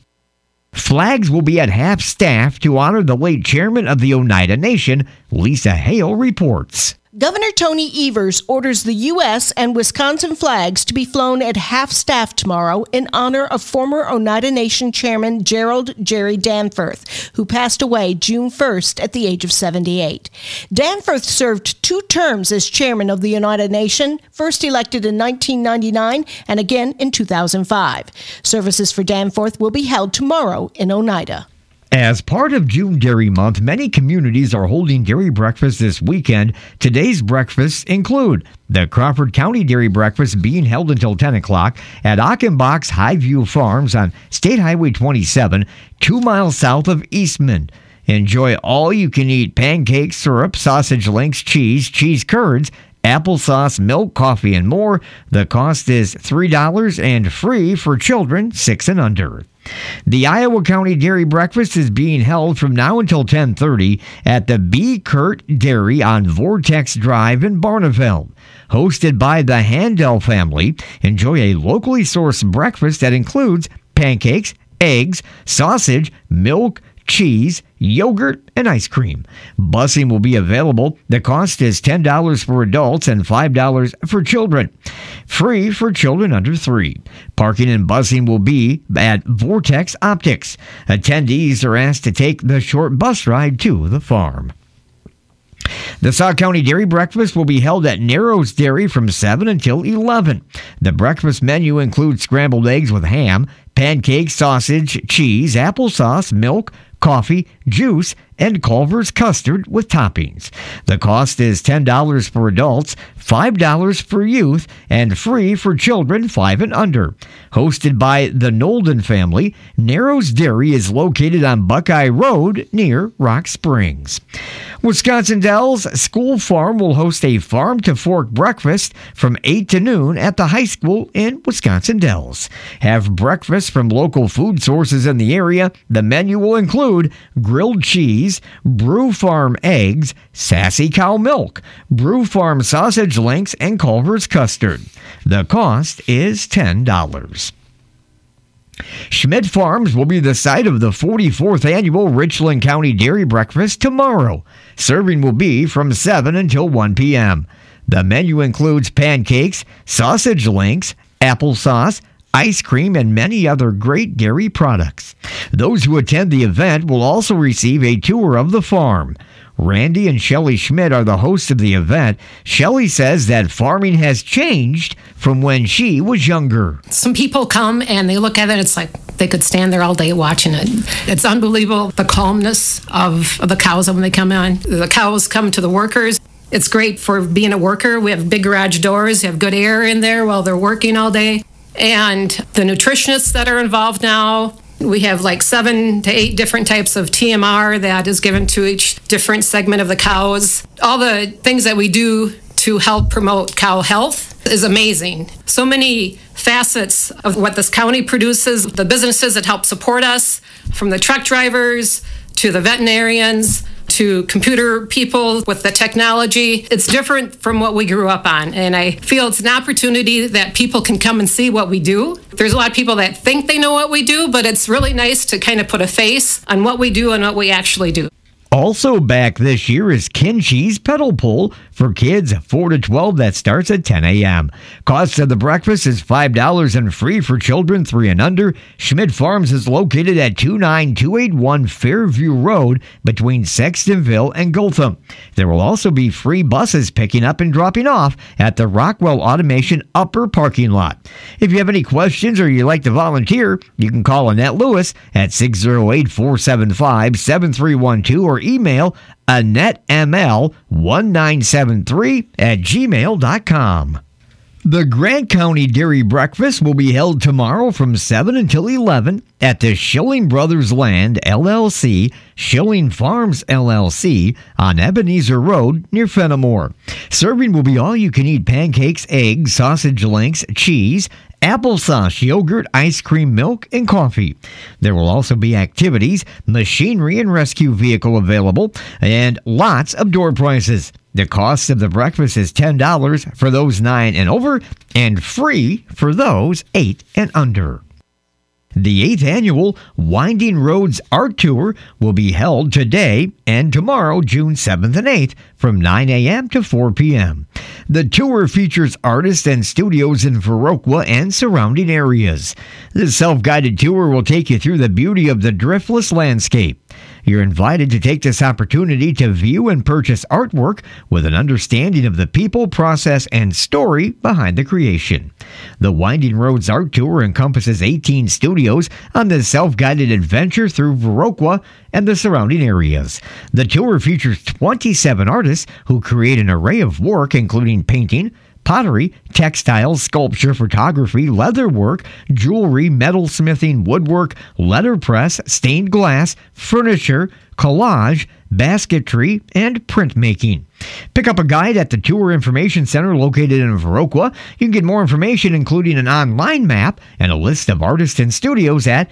Flags will be at half-staff to honor the late chairman of the Oneida Nation. Lisa Hale reports. Governor Tony Evers orders the U.S. and Wisconsin flags to be flown at half-staff tomorrow in honor of former Oneida Nation Chairman Gerald Jerry Danforth, who passed away June 1st at the age of 78. Danforth served 2 terms as chairman of the Oneida Nation, first elected in 1999 and again in 2005. Services for Danforth will be held tomorrow in Oneida. As part of June Dairy Month, many communities are holding dairy breakfast this weekend. Today's breakfasts include the Crawford County Dairy Breakfast being held until 10 o'clock at Achenbach's Highview Farms on State Highway 27, 2 miles south of Eastman. Enjoy all-you-can-eat pancakes, syrup, sausage links, cheese curds, applesauce, milk, coffee, and more. The cost is $3 and free for children 6 and under. The Iowa County Dairy Breakfast is being held from now until 10:30 at the B. Kurt Dairy on Vortex Drive in Barneveld. Hosted by the Handel family, enjoy a locally sourced breakfast that includes pancakes, eggs, sausage, milk, cheese, yogurt, and ice cream. Busing will be available. The cost is $10 for adults and $5 for children. Free for children under 3. Parking and busing will be at Vortex Optics. Attendees are asked to take the short bus ride to the farm. The Sauk County Dairy Breakfast will be held at Narrows Dairy from 7 until 11. The breakfast menu includes scrambled eggs with ham, pancakes, sausage, cheese, applesauce, milk, coffee, juice, and Culver's custard with toppings. The cost is $10 for adults, $5 for youth, and free for children 5 and under. Hosted by the Nolden family, Narrows Dairy is located on Buckeye Road near Rock Springs. Wisconsin Dells School Farm will host a farm-to-fork breakfast from 8 to noon at the high school in Wisconsin Dells. Have breakfast from local food sources in the area. The menu will include grilled cheese, Brew Farm eggs, Sassy Cow milk, Brew Farm sausage links, and Culver's custard. The cost is $10. Schmidt Farms will be the site of the 44th annual Richland County Dairy Breakfast tomorrow. Serving will be from 7 until 1 p.m. The menu includes pancakes, sausage links, applesauce, ice cream, and many other great dairy products. Those who attend the event will also receive a tour of the farm. Randy and Shelley Schmidt are the hosts of the event. Shelley says that farming has changed from when she was younger. Some people come and they look at it, it's like they could stand there all day watching it. It's unbelievable, the calmness of the cows when they come in. The cows come to the workers. It's great for being a worker. We have big garage doors. You have good air in there while they're working all day. And the nutritionists that are involved now, we have like 7 to 8 different types of TMR that is given to each different segment of the cows. All the things that we do to help promote cow health is amazing. So many facets of what this county produces, the businesses that help support us, from the truck drivers to the veterinarians to computer people with the technology. It's different from what we grew up on. And I feel it's an opportunity that people can come and see what we do. There's a lot of people that think they know what we do, but it's really nice to kind of put a face on what we do and what we actually do. Also back this year is Kinsey's Pedal Pull for kids 4 to 12 that starts at 10 a.m. Cost of the breakfast is $5 and free for children 3 and under. Schmidt Farms is located at 29281 Fairview Road between Sextonville and Gotham. There will also be free buses picking up and dropping off at the Rockwell Automation upper parking lot. If you have any questions or you'd like to volunteer, you can call Annette Lewis at 608-475-7312 or email AnnetteML1973@gmail.com. The Grant County Dairy Breakfast will be held tomorrow from 7 until 11 at the Schilling Brothers Land, LLC, Schilling Farms, LLC, on Ebenezer Road near Fenimore. Serving will be all-you-can-eat pancakes, eggs, sausage links, cheese, applesauce, yogurt, ice cream, milk, and coffee. There will also be activities, machinery and rescue vehicle available, and lots of door prizes. The cost of the breakfast is $10 for those 9 and over and free for those 8 and under. The 8th annual Winding Roads Art Tour will be held today and tomorrow, June 7th and 8th, from 9 a.m. to 4 p.m. The tour features artists and studios in Viroqua and surrounding areas. The self-guided tour will take you through the beauty of the driftless landscape. You're invited to take this opportunity to view and purchase artwork with an understanding of the people, process, and story behind the creation. The Winding Roads Art Tour encompasses 18 studios on the self-guided adventure through Viroqua and the surrounding areas. The tour features 27 artists who create an array of work including painting, pottery, textiles, sculpture, photography, leatherwork, jewelry, metalsmithing, woodwork, letterpress, stained glass, furniture, collage, basketry, and printmaking. Pick up a guide at the Tour Information Center located in Viroqua. You can get more information, including an online map and a list of artists and studios at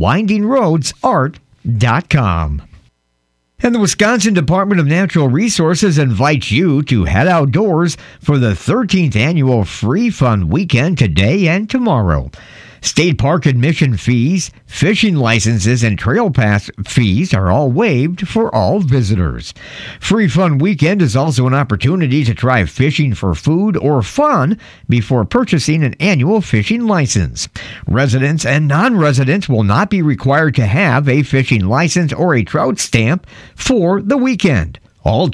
windingroadsart.com. And the Wisconsin Department of Natural Resources invites you to head outdoors for the 13th annual Free Fun Weekend today and tomorrow. State park admission fees, fishing licenses, and trail pass fees are all waived for all visitors. Free Fun Weekend is also an opportunity to try fishing for food or fun before purchasing an annual fishing license. Residents and non-residents will not be required to have a fishing license or a trout stamp for the weekend. All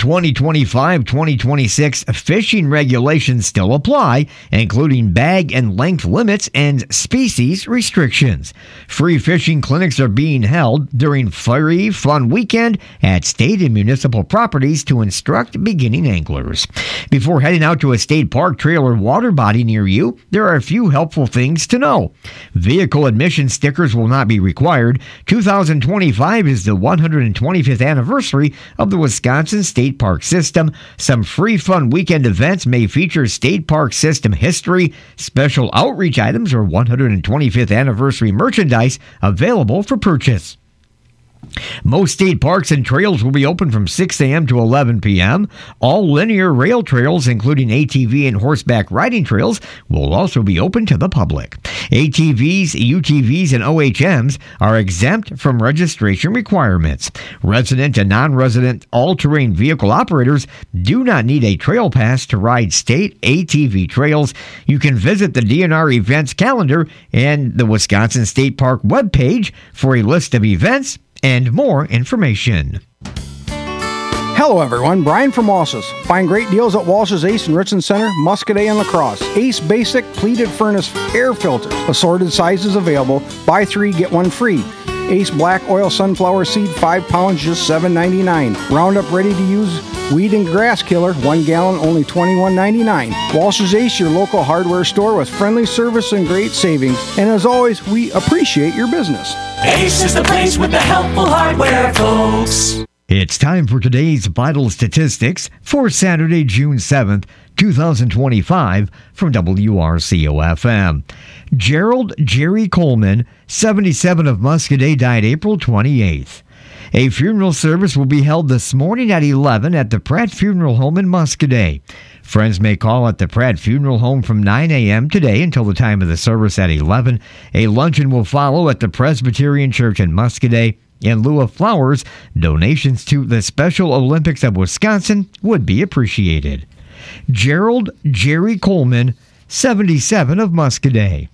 2025-2026 fishing regulations still apply, including bag and length limits and species restrictions. Free fishing clinics are being held during Free Fun Weekend at state and municipal properties to instruct beginning anglers. Before heading out to a state park, trail, or water body near you, there are a few helpful things to know. Vehicle admission stickers will not be required. 2025 is the 125th anniversary of the Wisconsin State Park System. Some Free Fun Weekend events may feature State Park System history, special outreach items, or 125th anniversary merchandise available for purchase. Most state parks and trails will be open from 6 a.m. to 11 p.m. All linear rail trails, including ATV and horseback riding trails, will also be open to the public. ATVs, UTVs, and OHMs are exempt from registration requirements. Resident and non-resident all-terrain vehicle operators do not need a trail pass to ride state ATV trails. You can visit the DNR events calendar and the Wisconsin State Park webpage for a list of events and more information. Hello everyone, Brian from Walsh's. Find great deals at Walsh's Ace in Richland Center, Muscadet, and La Crosse. Ace Basic Pleated Furnace Air Filters. Assorted sizes available. Buy 3, get 1 free. Ace Black Oil Sunflower Seed, 5 pounds, just $7.99. Roundup Ready to Use Weed and Grass Killer, 1 gallon, only $21.99. Walsh's Ace, your local hardware store with friendly service and great savings. And as always, we appreciate your business. Ace is the place with the helpful hardware, folks. It's time for today's vital statistics for Saturday, June 7th, 2025 from WRCO-FM. Gerald Jerry Coleman, 77 of Muscoda, died April 28th. A funeral service will be held this morning at 11 at the Pratt Funeral Home in Muscoda. Friends may call at the Pratt Funeral Home from 9 a.m. today until the time of the service at 11. A luncheon will follow at the Presbyterian Church in Muscoda. In lieu of flowers, donations to the Special Olympics of Wisconsin would be appreciated. Gerald Jerry Coleman, 77 of Muscoda.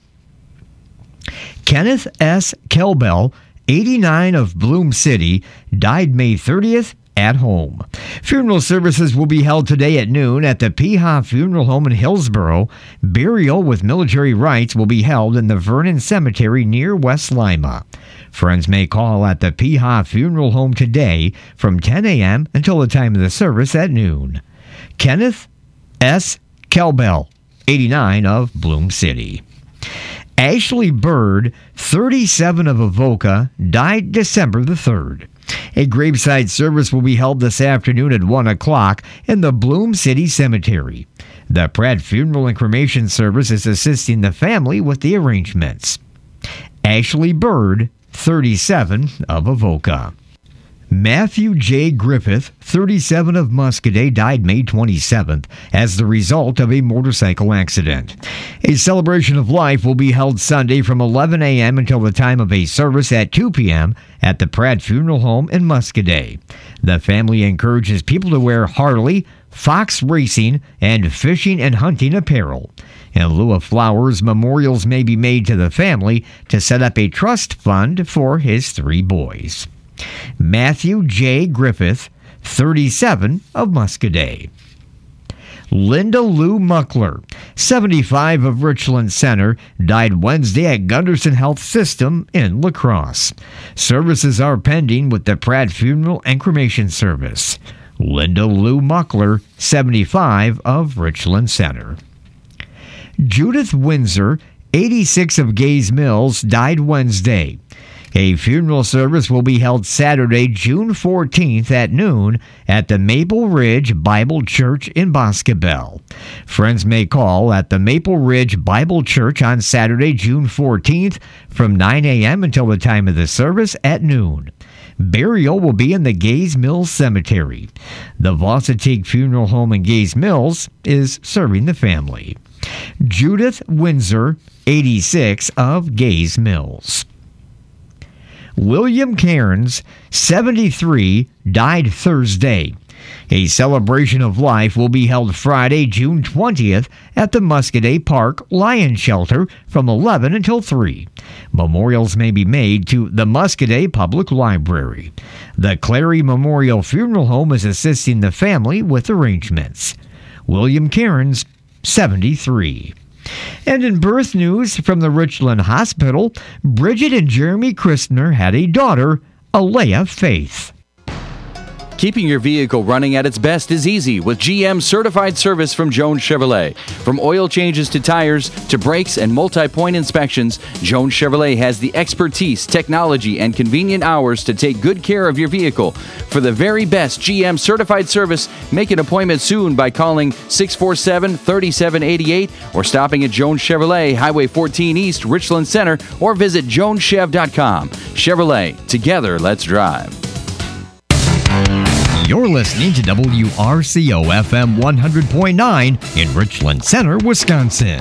Kenneth S. Kelbell, 89 of Bloom City, died May 30th at home. Funeral services will be held today at noon at the Peha Funeral Home in Hillsboro. Burial with military rites will be held in the Vernon Cemetery near West Lima. Friends may call at the Peha Funeral Home today from 10 a.m. until the time of the service at noon. Kenneth S. Kelbell, 89 of Bloom City. Ashley Bird, 37 of Avoca, died December the 3rd. A graveside service will be held this afternoon at 1 o'clock in the Bloom City Cemetery. The Pratt Funeral and Cremation Service is assisting the family with the arrangements. Ashley Bird, 37 of Avoca. Matthew J. Griffith, 37 of Muscoda, died May 27th as the result of a motorcycle accident. A celebration of life will be held Sunday from 11 a.m. until the time of a service at 2 p.m. at the Pratt Funeral Home in Muscoda. The family encourages people to wear Harley, fox racing, and fishing and hunting apparel. In lieu of flowers, memorials may be made to the family to set up a trust fund for his 3 boys. Matthew J. Griffith, 37 of Muscoda. Linda Lou Muckler, 75 of Richland Center, died Wednesday at Gunderson Health System in La Crosse. Services are pending with the Pratt Funeral and Cremation Service. Linda Lou Muckler, 75 of Richland Center. Judith Windsor, 86 of Gays Mills, died Wednesday. A funeral service will be held Saturday, June 14th at noon at the Maple Ridge Bible Church in Boscobel. Friends may call at the Maple Ridge Bible Church on Saturday, June 14th from 9 a.m. until the time of the service at noon. Burial will be in the Gays Mills Cemetery. The Vossatig Funeral Home in Gays Mills is serving the family. Judith Windsor, 86 of Gays Mills. William Cairns, 73, died Thursday. A celebration of life will be held Friday, June 20th at the Muscoda Park Lion Shelter from 11 until 3. Memorials may be made to the Muscoda Public Library. The Clary Memorial Funeral Home is assisting the family with arrangements. William Cairns, 73. And in birth news from the Richland Hospital, Bridget and Jeremy Christner had a daughter, Alea Faith. Keeping your vehicle running at its best is easy with GM certified service from Jones Chevrolet. From oil changes to tires to brakes and multi-point inspections, Jones Chevrolet has the expertise, technology, and convenient hours to take good care of your vehicle. For the very best GM certified service, make an appointment soon by calling 647-3788 or stopping at Jones Chevrolet, Highway 14 East, Richland Center, or visit joneschev.com. Chevrolet, together let's drive. You're listening to WRCO-FM 100.9 in Richland Center, Wisconsin.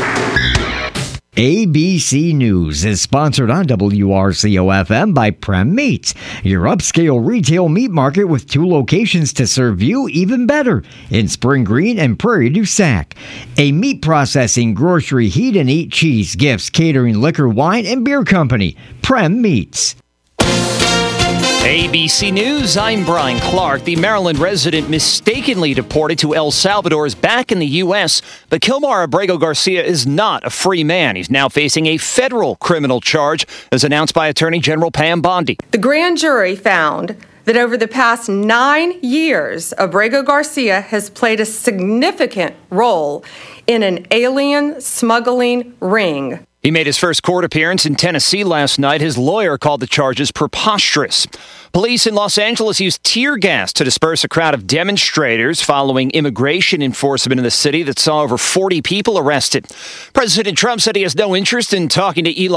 ABC News is sponsored on WRCO-FM by Prem Meats, your upscale retail meat market with 2 locations to serve you even better in Spring Green and Prairie du Sac. A meat processing, grocery, heat and eat, cheese, gifts, catering, liquor, wine, and beer company. Prem Meats. ABC News, I'm Brian Clark. The Maryland resident mistakenly deported to El Salvador is back in the U.S., but Kilmar Abrego Garcia is not a free man. He's now facing a federal criminal charge, as announced by Attorney General Pam Bondi. The grand jury found that over the past 9 years, Abrego Garcia has played a significant role in an alien smuggling ring. He made his first court appearance in Tennessee last night. His lawyer called the charges preposterous. Police in Los Angeles used tear gas to disperse a crowd of demonstrators following immigration enforcement in the city that saw over 40 people arrested. President Trump said he has no interest in talking to Elon